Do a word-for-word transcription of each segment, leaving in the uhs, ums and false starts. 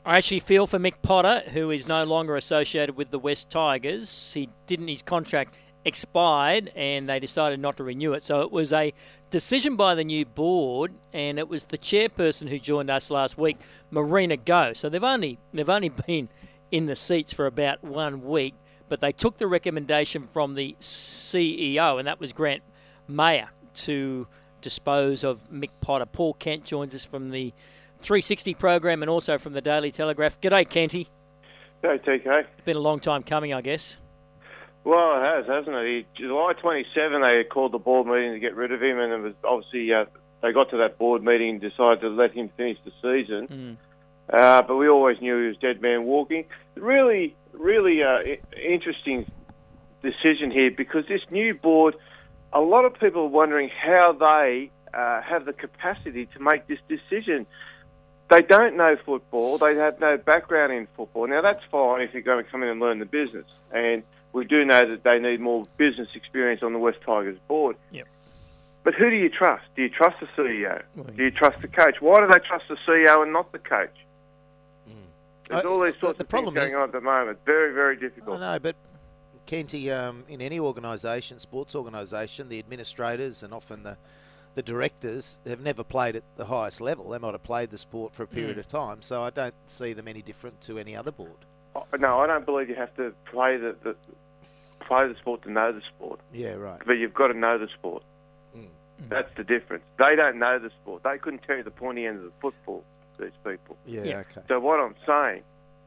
I actually feel for Mick Potter, who is no longer associated with the West Tigers. He didn't. His contract expired, and they decided not to renew it. So it was a decision by the new board, and it was the chairperson who joined us last week, Marina Go. So they've only they've only been in the seats for about one week, but they took the recommendation from the C E O, and that was Grant Mayer, to dispose of Mick Potter. Paul Kent joins us from the three sixty program and also from the Daily Telegraph. G'day, Kenty. G'day, T K. It's been a long time coming, I guess. Well, it has, hasn't it? He, July twenty-seventh, they called the board meeting to get rid of him, and it was obviously uh, they got to that board meeting and decided to let him finish the season. Mm. Uh, but we always knew he was dead man walking. Really, really uh, interesting decision here, because this new board, a lot of people are wondering how they uh, have the capacity to make this decision. They don't know football. They have no background in football. Now, that's fine if you're going to come in and learn the business. And we do know that they need more business experience on the West Tigers board. Yep. But who do you trust? Do you trust the C E O? Do you trust the coach? Why do they trust the C E O and not the coach? Mm. There's uh, all these sorts the of things going on at the moment. Very, very difficult. I know, but Kenty, um, in any organisation, sports organisation, the administrators and often the the directors have never played at the highest level. They might have played the sport for a period mm. of time, so I don't see them any different to any other board. Oh, no, I don't believe you have to play the, the play the sport to know the sport. Yeah, right. But you've got to know the sport. Mm. That's the difference. They don't know the sport. They couldn't tell you the pointy end of the football, these people. Yeah, yeah. Okay. So what I'm saying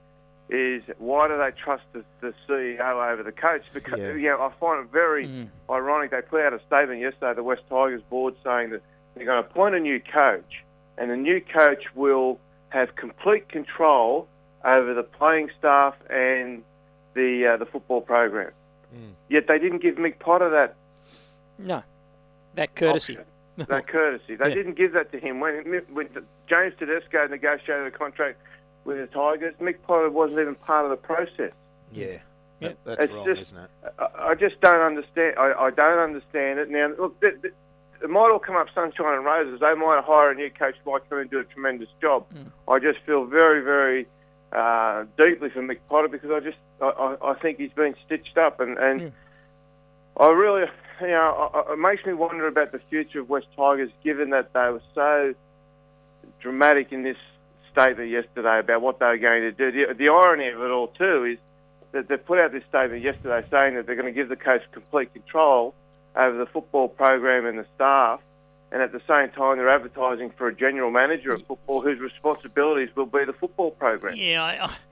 is, why do they trust the, the C E O over the coach? Because yeah. you know, I find it very mm. ironic. They put out a statement yesterday, the West Tigers board, saying that they're going to appoint a new coach, and the new coach will have complete control over the playing staff and the uh, the football program. Mm. Yet they didn't give Mick Potter that. No, that courtesy. Option, that courtesy. They yeah. didn't give that to him when when James Tedesco negotiated a contract with the Tigers. Mick Potter wasn't even part of the process. Yeah, that, that's it's wrong, just, isn't it? I, I just don't understand. I, I don't understand it. Now, look, it, it, it might all come up sunshine and roses. They might hire a new coach, might come in and do a tremendous job. Mm. I just feel very, very uh, deeply for Mick Potter, because I just I, I, I think he's been stitched up, and, and mm. I really, you know, I, it makes me wonder about the future of West Tigers, given that they were so dramatic in this statement yesterday about what they were going to do. The, the irony of it all, too, is that they put out this statement yesterday saying that they're going to give the coach complete control over the football program and the staff, and at the same time they're advertising for a general manager of football whose responsibilities will be the football program. Yeah, I, I,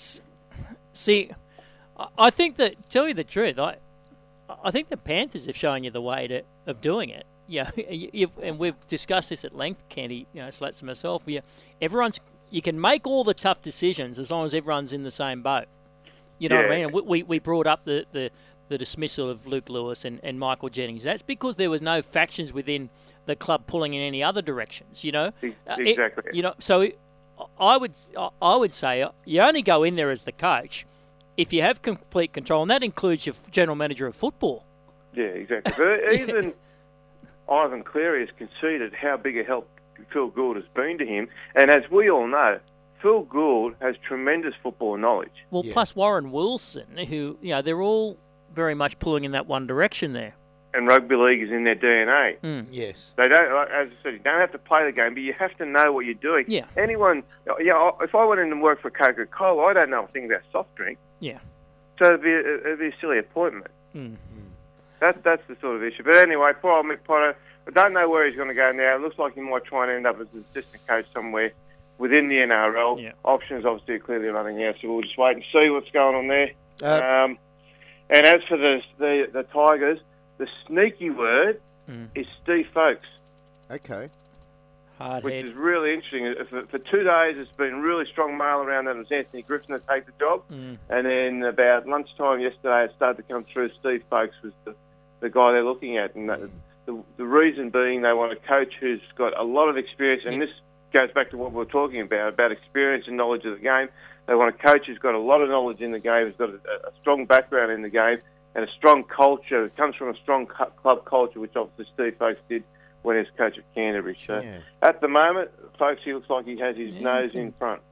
see, I think that, tell you the truth, I I think the Panthers have shown you the way to, of doing it. Yeah, you, you, and we've discussed this at length, Kenty, you know, Slats and myself. You, everyone's, you can make all the tough decisions as long as everyone's in the same boat. You know yeah. what I mean? And we, we brought up the, the, the dismissal of Luke Lewis and, and Michael Jennings. That's because there was no factions within the club pulling in any other directions, you know? Exactly. It, you know, so I would, I would say you only go in there as the coach if you have complete control, and that includes your general manager of football. Yeah, exactly. But even Ivan Cleary has conceded how big a help Phil Gould has been to him. And as we all know, Phil Gould has tremendous football knowledge. Well, yeah. plus Warren Wilson, who, you know, they're all very much pulling in that one direction there. And rugby league is in their D N A. Mm. Yes. They don't, as I said, you don't have to play the game, but you have to know what you're doing. Yeah. Anyone, you know, if I went in and worked for Coca-Cola, I don't know a thing about soft drink. Yeah. So it'd be, it'd be a silly appointment. Mm. That, that's the sort of issue. But anyway, poor old Mick Potter, I don't know where he's going to go now. It looks like he might try and end up as an assistant coach somewhere within the N R L. Yeah. Options obviously are clearly running out, so we'll just wait and see what's going on there. Uh, um, and as for the, the the Tigers, the sneaky word mm. is Steve Folkes. Okay. Hard which head. is really interesting. For, for two days, it's been really strong mail around that it was Anthony Griffin to take the job. Mm. And then about lunchtime yesterday, it started to come through. Steve Folkes was the, the guy they're looking at. And that, the, the reason being they want a coach who's got a lot of experience. And this goes back to what we were talking about, about experience and knowledge of the game. They want a coach who's got a lot of knowledge in the game, who's got a, a strong background in the game, and a strong culture. It comes from a strong club culture, which obviously Steve Folkes did when he was coach of Canterbury. So yeah. at the moment, folks, he looks like he has his yeah, nose yeah. in front.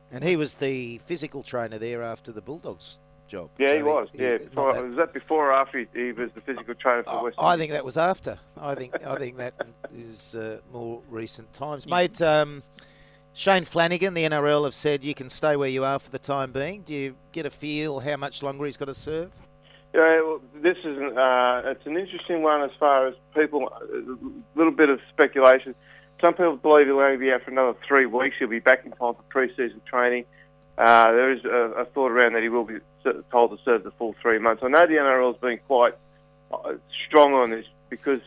And he was the physical trainer there after the Bulldogs job. Yeah, so he was. He, yeah, he, before, that, was that before or after he, he was the physical trainer for I, West? I think that was after. I think I think that is uh, more recent times, mate. Um, Shane Flanagan, the N R L have said you can stay where you are for the time being. Do you get a feel how much longer he's got to serve? Yeah, well, this is an, uh, it's an interesting one as far as people. A little bit of speculation. Some people believe he'll only be out for another three weeks. He'll be back in time for pre-season training. Uh, there is a, a thought around that he will be told to serve the full three months. I know the N R L has been quite uh, strong on this because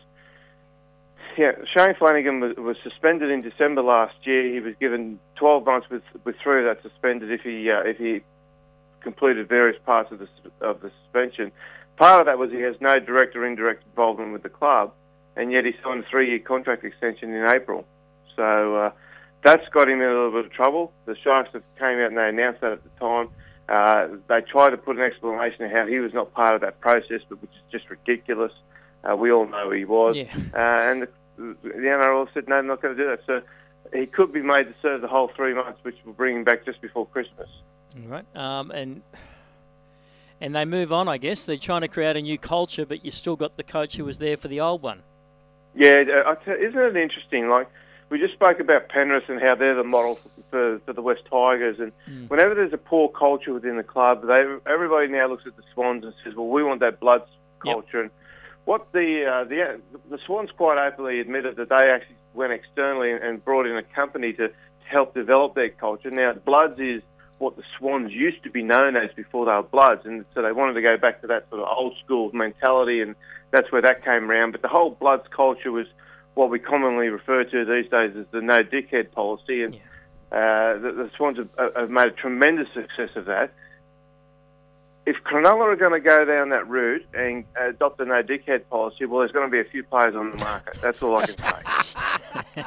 yeah, Shane Flanagan was, was suspended in December last year. He was given twelve months with with three of that suspended if he uh, if he completed various parts of the of the suspension. Part of that was he has no direct or indirect involvement with the club, and yet he signed a three-year contract extension in April. So uh, that's got him in a little bit of trouble. The Sharks have came out and they announced that at the time. Uh, they tried to put an explanation of how he was not part of that process, but which is just ridiculous. Uh, we all know he was. Yeah. Uh, and the, the N R L said, no, I'm not going to do that. So he could be made to serve the whole three months, which will bring him back just before Christmas. All right. Um, and and they move on, I guess. They're trying to create a new culture, but you've still got the coach who was there for the old one. Yeah, I tell, isn't it interesting? Like, we just spoke about Penrith and how they're the model for, for, for the West Tigers. And mm. whenever there's a poor culture within the club, they, everybody now looks at the Swans and says, well, we want that blood culture. Yep. And what the, uh, the the Swans quite openly admitted that they actually went externally and brought in a company to, to help develop their culture. Now, the Bloods is what the Swans used to be known as before they were Bloods. And so they wanted to go back to that sort of old school mentality, and that's where that came around. But the whole Bloods culture was what we commonly refer to these days as the no dickhead policy, and yeah. uh, the, the Swans have, have made a tremendous success of that. If Cronulla are going to go down that route and adopt the no dickhead policy, well, there's going to be a few players on the market. That's all I can say.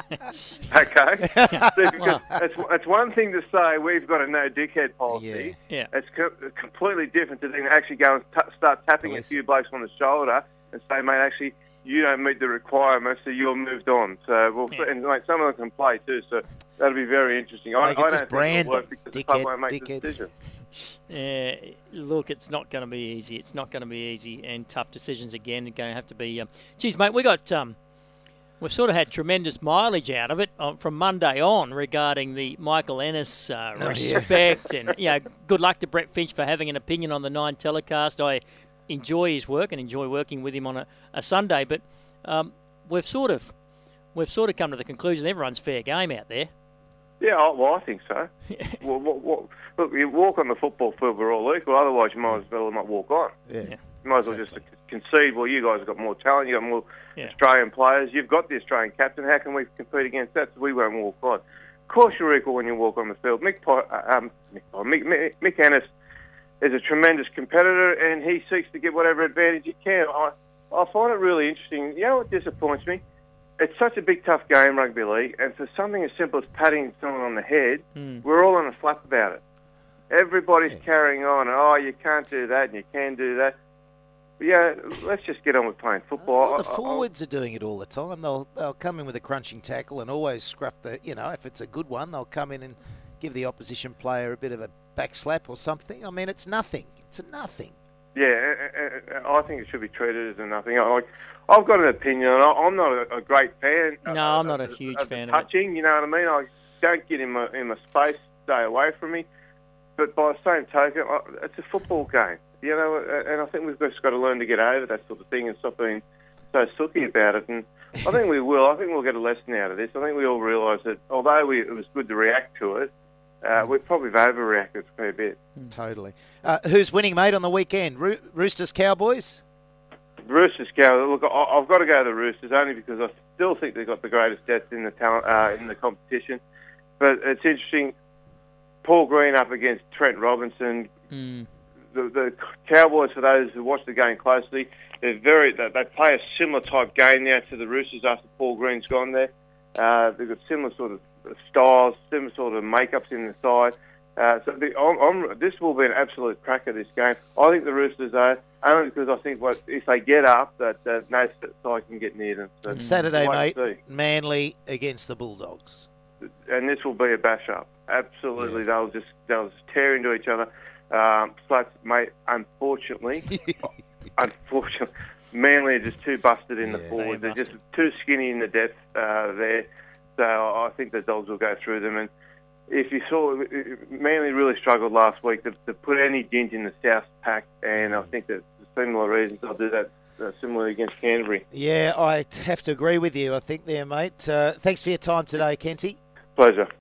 Okay? So because it's, it's one thing to say we've got a no dickhead policy. Yeah. Yeah. It's co- completely different to then actually go and t- start tapping a few blokes on the shoulder and say, mate, actually, you don't meet the requirements, so you're moved on. So, well, yeah. and like, some of them can play too, so that'll be very interesting. I, I don't think it'll work because the club won't make dickhead. the decision. Yeah, look, it's not going to be easy. It's not going to be easy, and tough decisions again. Are going to have to be. Um, geez, mate, we got. Um, we've sort of had tremendous mileage out of it uh, from Monday on regarding the Michael Ennis uh, oh, respect, yeah. and you know, good luck to Brett Finch for having an opinion on the Nine telecast. I enjoy his work and enjoy working with him on a, a Sunday, but um, we've sort of we've sort of come to the conclusion everyone's fair game out there. Yeah, well, I think so. well, well, well, look, you walk on the football field, we're all equal. Otherwise, you might as well not walk on. Yeah. You might as well exactly. just concede, well, you guys have got more talent, you've got more yeah. Australian players, you've got the Australian captain, how can we compete against that so we won't walk on? Of course you're equal when you walk on the field. Mick, um, Mick, Mick, Mick Ennis is a tremendous competitor, and he seeks to get whatever advantage he can. I, I find it really interesting. You know what disappoints me? It's such a big, tough game, rugby league, and for something as simple as patting someone on the head, mm. we're all on a flap about it. Everybody's yeah. carrying on, oh, you can't do that, and you can do that. But yeah, let's just get on with playing football. Well, the I, forwards I, are doing it all the time. They'll they'll come in with a crunching tackle and always scruff the, you know, if it's a good one, they'll come in and give the opposition player a bit of a back slap or something. I mean, it's nothing. It's a nothing. Yeah, I think it should be treated as a nothing. I, I've got an opinion. I'm not a, a great fan. No, of, I'm not of, a huge of fan of touching, it. You know what I mean? I don't get in my in my space. Stay away from me. But by the same token, it's a football game. You know, and I think we've just got to learn to get over that sort of thing and stop being so sooky about it. And I think we will. I think we'll get a lesson out of this. I think we all realise that although we, it was good to react to it, Uh, we've probably overreacted a fair bit. Totally. Uh, who's winning, mate, on the weekend? Ro- Roosters, Cowboys? Roosters, Cowboys. Look, I- I've got to go to the Roosters only because I still think they've got the greatest depth in the talent uh, in the competition. But it's interesting. Paul Green up against Trent Robinson. Mm. The, the Cowboys, for those who watch the game closely, they're very. They, they play a similar type game now to the Roosters after Paul Green's gone there. Uh, they've got similar sort of styles, similar sort of makeups in the side. Uh, so the, I'm, I'm, this will be an absolute cracker, this game. I think the Roosters are, only because I think what if they get up, that uh, no side can get near them. So and Saturday, mate, Manly against the Bulldogs. And this will be a bash-up. absolutely. Yeah. They'll just they'll just tear into each other. Um, Sluts, mate, unfortunately, unfortunately, Manly are just too busted in Yeah. the forwards. They They're are just too skinny in the depth uh, there. So I think the Dogs will go through them. And if you saw, Manly really struggled last week to, to put any dent in the South pack, and I think that for similar reasons they'll do that uh, similarly against Canterbury. Yeah, I have to agree with you. I think there, mate. Uh, thanks for your time today, Kenty. Pleasure.